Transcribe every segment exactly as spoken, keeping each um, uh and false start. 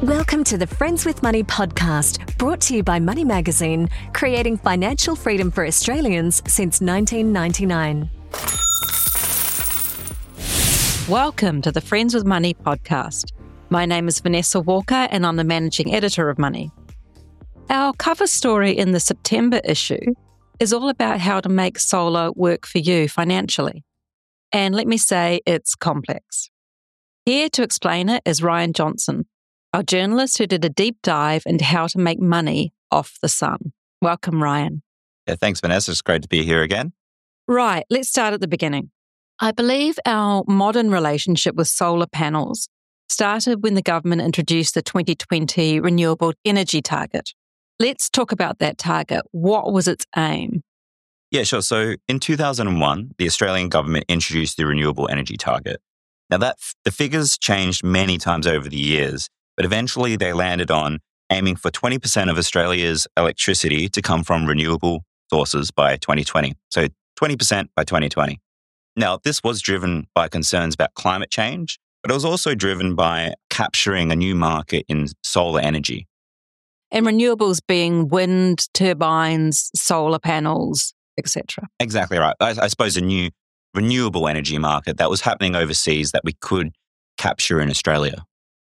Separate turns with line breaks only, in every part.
Welcome to the Friends with Money podcast, brought to you by Money Magazine, creating financial freedom for Australians since nineteen ninety-nine.
Welcome to the Friends with Money podcast. My name is Vanessa Walker and I'm the managing editor of Money. Our cover story in the September issue is all about how to make solar work for you financially. And let me say, it's complex. Here to explain it is Ryan Johnson, our journalist who did a deep dive into how to make money off the sun. Welcome, Ryan.
Yeah, thanks, Vanessa. It's great to be here again.
Right, let's start at the beginning. I believe our modern relationship with solar panels started when the government introduced the twenty twenty renewable energy target. Let's talk about that target. What was its aim?
Yeah, sure. So in two thousand one, the Australian government introduced the renewable energy target. Now, that the figures changed many times over the years, but eventually they landed on aiming for twenty percent of Australia's electricity to come from renewable sources by twenty twenty. So twenty percent by twenty twenty. Now, this was driven by concerns about climate change, but it was also driven by capturing a new market in solar energy.
And renewables being wind turbines, solar panels, et cetera.
Exactly right. I, I suppose a new renewable energy market that was happening overseas that we could capture in Australia.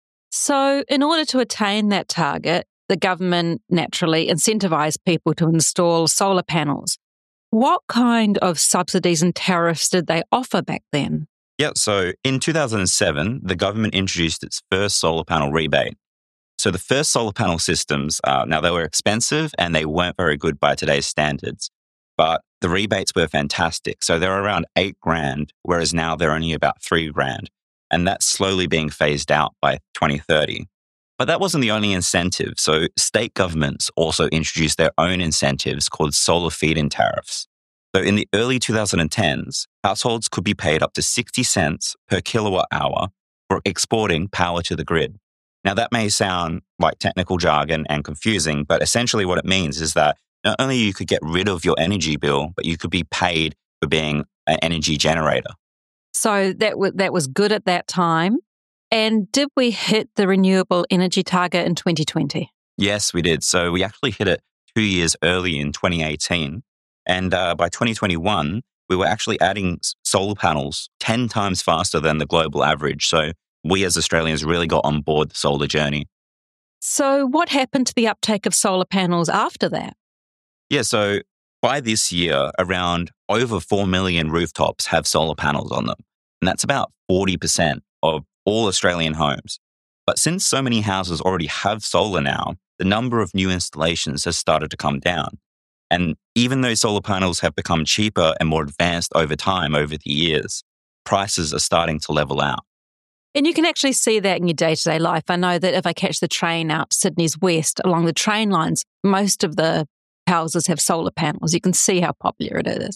So in order to attain that target, the government naturally incentivised people to install solar panels. What kind of subsidies and tariffs did they offer back then?
Yeah, so in two thousand seven, the government introduced its first solar panel rebate. So the first solar panel systems, uh, now they were expensive and they weren't very good by today's standards, but the rebates were fantastic. So they were around eight grand, whereas now they're only about three grand. And that's slowly being phased out by twenty thirty. But that wasn't the only incentive. So state governments also introduced their own incentives called solar feed-in tariffs. So in the early twenty tens, households could be paid up to sixty cents per kilowatt hour for exporting power to the grid. Now, that may sound like technical jargon and confusing, but essentially what it means is that not only you could get rid of your energy bill, but you could be paid for being an energy generator.
So that w- that was good at that time. And did we hit the renewable energy target in twenty twenty?
Yes, we did. So we actually hit it two years early in twenty eighteen. And uh, by twenty twenty-one, we were actually adding solar panels ten times faster than the global average. So we as Australians really got on board the solar journey.
So what happened to the uptake of solar panels after that?
Yeah, so by this year, around over four million rooftops have solar panels on them. And that's about forty percent of all Australian homes. But since so many houses already have solar now, the number of new installations has started to come down. And even though solar panels have become cheaper and more advanced over time, over the years, prices are starting to level out.
And you can actually see that in your day-to-day life. I know that if I catch the train out to Sydney's west along the train lines, most of the houses have solar panels. You can see how popular it is.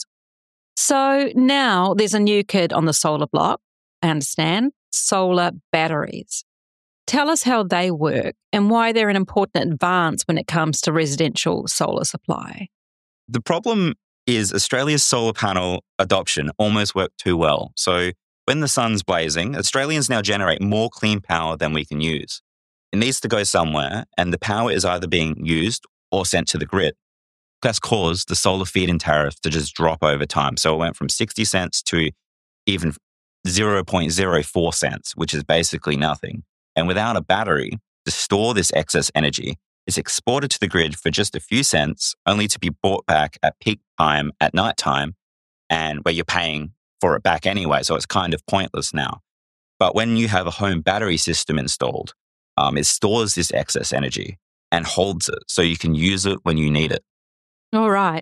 So now there's a new kid on the solar block, I understand, solar batteries. Tell us how they work and why they're an important advance when it comes to residential solar supply.
The problem is Australia's solar panel adoption almost worked too well. So when the sun's blazing, Australians now generate more clean power than we can use. It needs to go somewhere, and the power is either being used or sent to the grid. That's caused the solar feed-in tariff to just drop over time. So it went from sixty cents to even zero point zero four cents, which is basically nothing. And without a battery to store this excess energy, it's exported to the grid for just a few cents, only to be bought back at peak time at night time, and where you're paying for it back anyway. So it's kind of pointless now. But when you have a home battery system installed, um, it stores this excess energy and holds it so you can use it when you need it.
All right.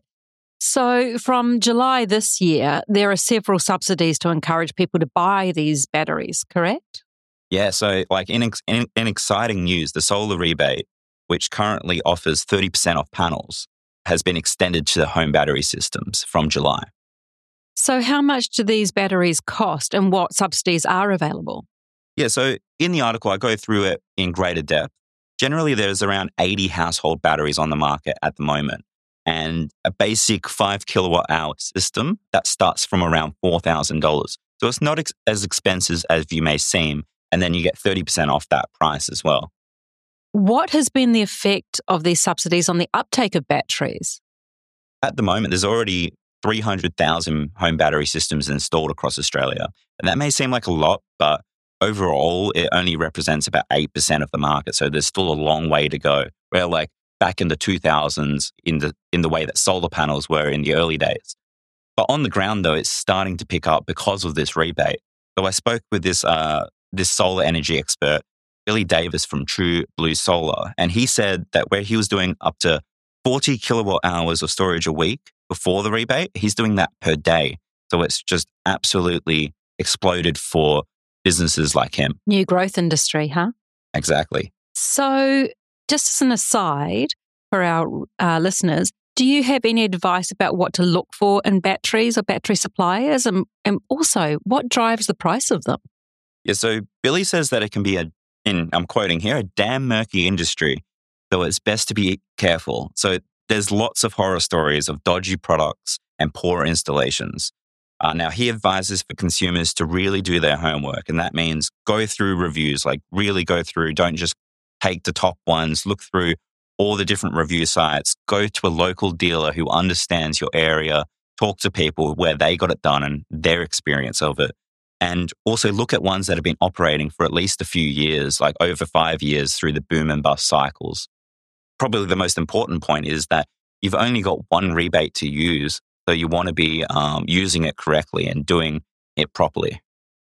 So from July this year, there are several subsidies to encourage people to buy these batteries, correct?
Yeah, so like in, ex- in, in exciting news, the solar rebate, which currently offers thirty percent off panels, has been extended to the home battery systems from July.
So how much do these batteries cost and what subsidies are available?
Yeah, so in the article, I go through it in greater depth. Generally, there's around eighty household batteries on the market at the moment. And a basic five kilowatt hour system that starts from around four thousand dollars. So it's not ex- as expensive as you may seem. And then you get thirty percent off that price as well.
What has been the effect of these subsidies on the uptake of batteries?
At the moment, there's already three hundred thousand home battery systems installed across Australia. And that may seem like a lot, but overall, it only represents about eight percent of the market. So there's still a long way to go. Where like back in the two thousands, in the in the way that solar panels were in the early days. But on the ground, though, it's starting to pick up because of this rebate. So I spoke with this uh, this solar energy expert, Billy Davis from True Blue Solar, and he said that where he was doing up to forty kilowatt hours of storage a week before the rebate, he's doing that per day. So it's just absolutely exploded for businesses like him.
New growth industry, huh?
Exactly.
So just as an aside for our uh, listeners, do you have any advice about what to look for in batteries or battery suppliers? And, and also, what drives the price of them?
Yeah, so Billy says that it can be a, in, I'm quoting here, a damn murky industry. So it's best to be careful. So there's lots of horror stories of dodgy products and poor installations. Uh, now, he advises for consumers to really do their homework. And that means go through reviews, like really go through, don't just take the top ones, look through all the different review sites, go to a local dealer who understands your area, talk to people where they got it done and their experience of it. And also look at ones that have been operating for at least a few years, like over five years through the boom and bust cycles. Probably the most important point is that you've only got one rebate to use, so you want to be um, using it correctly and doing it properly.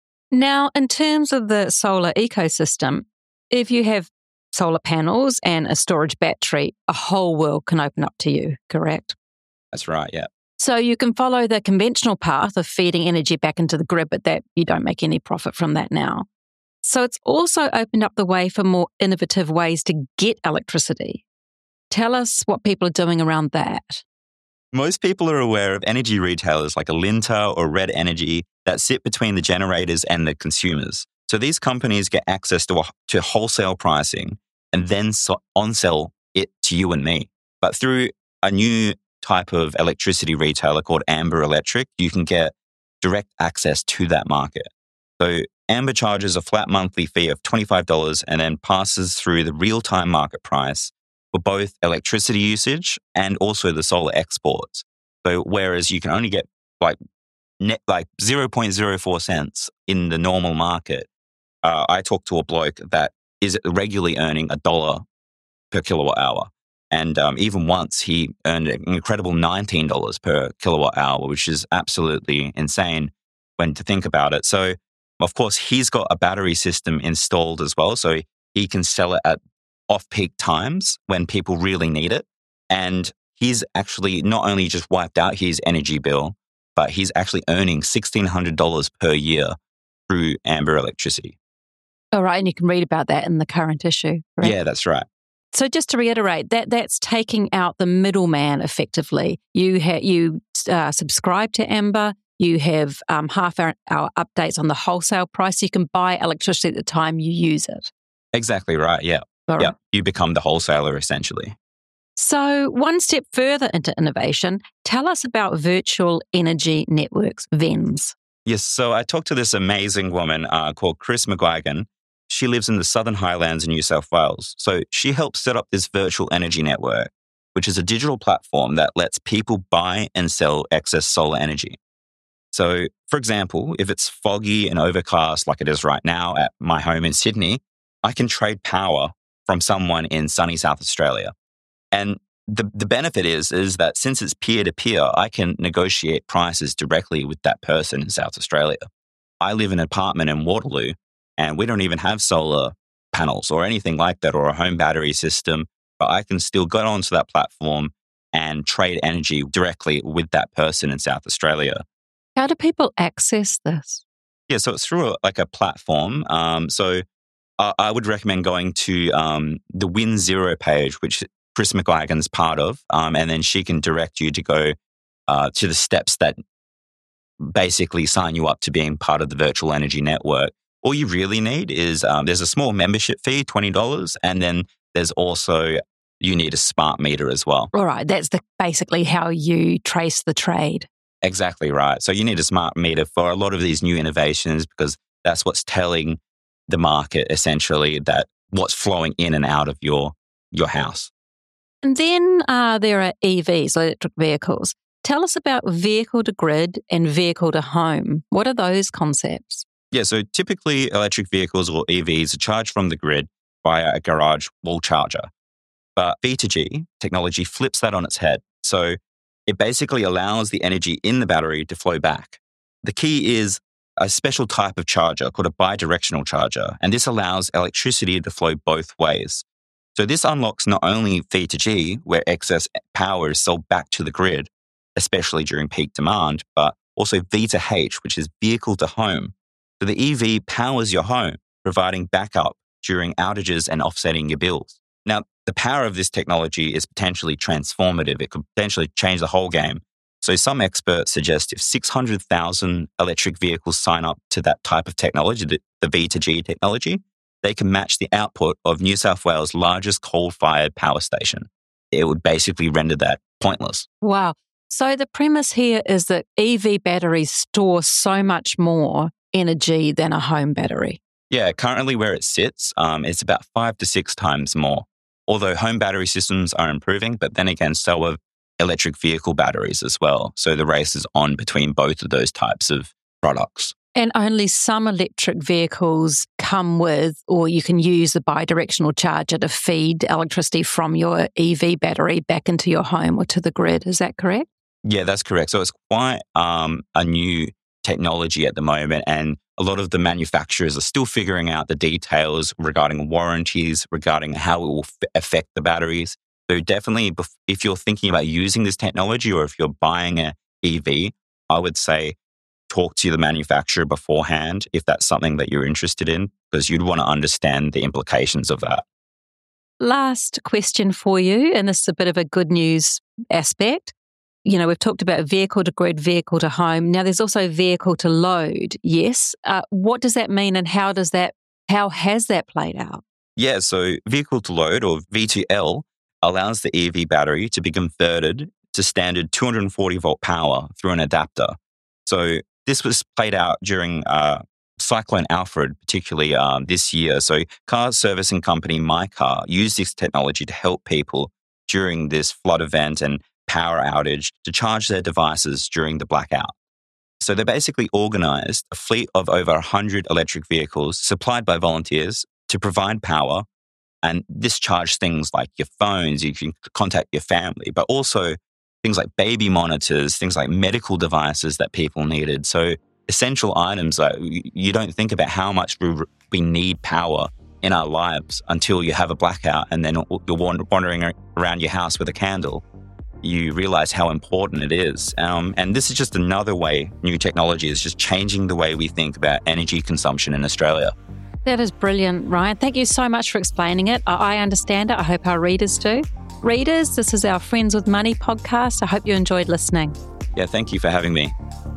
Now, in terms of the solar ecosystem, if you have solar panels and a storage battery, a whole world can open up to you, correct?
That's right, yeah.
So you can follow the conventional path of feeding energy back into the grid, but that you don't make any profit from that now. So it's also opened up the way for more innovative ways to get electricity. Tell us what people are doing around that.
Most people are aware of energy retailers like Alinta or Red Energy that sit between the generators and the consumers. So these companies get access to, a, to wholesale pricing and then so on-sell it to you and me. But through a new type of electricity retailer called Amber Electric, you can get direct access to that market. So Amber charges a flat monthly fee of twenty-five dollars and then passes through the real-time market price for both electricity usage and also the solar exports. So whereas you can only get like net like zero point zero four cents in the normal market, uh, I talked to a bloke that is regularly earning a dollar per kilowatt hour. And um, even once he earned an incredible nineteen dollars per kilowatt hour, which is absolutely insane when to think about it. So of course, he's got a battery system installed as well. So he can sell it at off-peak times when people really need it. And he's actually not only just wiped out his energy bill, but he's actually earning sixteen hundred dollars per year through Amber Electricity.
All right, and you can read about that in the current issue, correct?
Yeah, that's right.
So just to reiterate, that that's taking out the middleman effectively. You ha- you uh, subscribe to Amber, you have um, half hour, hour updates on the wholesale price. You can buy electricity at the time you use it.
Exactly right, yeah.
All
yeah,
right.
You become the wholesaler essentially.
So one step further into innovation, tell us about virtual energy networks, V E N S.
Yes, so I talked to this amazing woman uh, called Chris McGuigan. She lives in the Southern Highlands in New South Wales. So she helped set up this virtual energy network, which is a digital platform that lets people buy and sell excess solar energy. So, for example, if it's foggy and overcast like it is right now at my home in Sydney, I can trade power from someone in sunny South Australia. And the, the benefit is, is that since it's peer-to-peer, I can negotiate prices directly with that person in South Australia. I live in an apartment in Waterloo, and we don't even have solar panels or anything like that or a home battery system, but I can still go onto that platform and trade energy directly with that person in South Australia.
How do people access this?
Yeah, so it's through a, like a platform. Um, so I, I would recommend going to um, the Win Zero page, which Chris McGuigan's part of, um, and then she can direct you to go uh, to the steps that basically sign you up to being part of the virtual energy network. All you really need is um, there's a small membership fee, twenty dollars, and then there's also, you need a smart meter as well.
All right, that's the, basically how you trace the trade.
Exactly right. So you need a smart meter for a lot of these new innovations because that's what's telling the market essentially that what's flowing in and out of your, your house.
And then uh, there are E Vs, electric vehicles. Tell us about vehicle to grid and vehicle to home. What are those concepts?
Yeah, so typically electric vehicles or E Vs are charged from the grid via a garage wall charger. But V to G technology flips that on its head. So it basically allows the energy in the battery to flow back. The key is a special type of charger called a bidirectional charger, and this allows electricity to flow both ways. So this unlocks not only V to G, where excess power is sold back to the grid, especially during peak demand, but also V to H, which is vehicle to home. So the E V powers your home, providing backup during outages and offsetting your bills. Now, the power of this technology is potentially transformative. It could potentially change the whole game. So some experts suggest if six hundred thousand electric vehicles sign up to that type of technology, the, the V to G technology, they can match the output of New South Wales' largest coal-fired power station. It would basically render that pointless.
Wow. So the premise here is that E V batteries store so much more energy than a home battery.
Yeah, currently where it sits, um, it's about five to six times more. Although home battery systems are improving, but then again, so are electric vehicle batteries as well. So the race is on between both of those types of products.
And only some electric vehicles come with, or you can use the bidirectional charger to feed electricity from your E V battery back into your home or to the grid. Is that correct?
Yeah, that's correct. So it's quite um, a new technology at the moment, and a lot of the manufacturers are still figuring out the details regarding warranties, regarding how it will f- affect the batteries. So definitely, if you're thinking about using this technology or if you're buying an E V, I would say talk to the manufacturer beforehand if that's something that you're interested in, because you'd want to understand the implications of that.
Last question for you, and this is a bit of a good news aspect. You know, we've talked about vehicle to grid, vehicle to home. Now there's also vehicle to load. Yes. Uh, what does that mean, and how does that, how has that played out?
Yeah, so vehicle to load, or V to L, allows the E V battery to be converted to standard two hundred forty volt power through an adapter. So this was played out during uh, Cyclone Alfred, particularly um, this year. So car servicing company MyCar used this technology to help people during this flood event and power outage to charge their devices during the blackout. So they basically organized a fleet of over one hundred electric vehicles supplied by volunteers to provide power and discharge things like your phones, you can contact your family, but also things like baby monitors, things like medical devices that people needed. So essential items that you don't think about how much we need power in our lives until you have a blackout and then you're wandering around your house with a candle. You realize how important it is. Um, and this is just another way new technology is just changing the way we think about energy consumption in Australia.
That is brilliant, Ryan. Thank you so much for explaining it. I understand it. I hope our readers do. Readers, this is our Friends with Money podcast. I hope you enjoyed listening.
Yeah, thank you for having me.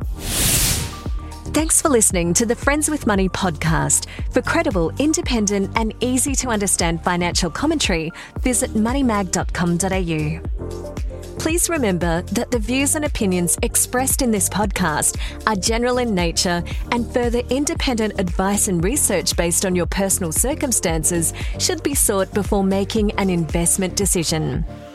Thanks for listening to the Friends with Money podcast. For credible, independent and easy to understand financial commentary, visit money mag dot com dot a u. Please remember that the views and opinions expressed in this podcast are general in nature, and further independent advice and research based on your personal circumstances should be sought before making an investment decision.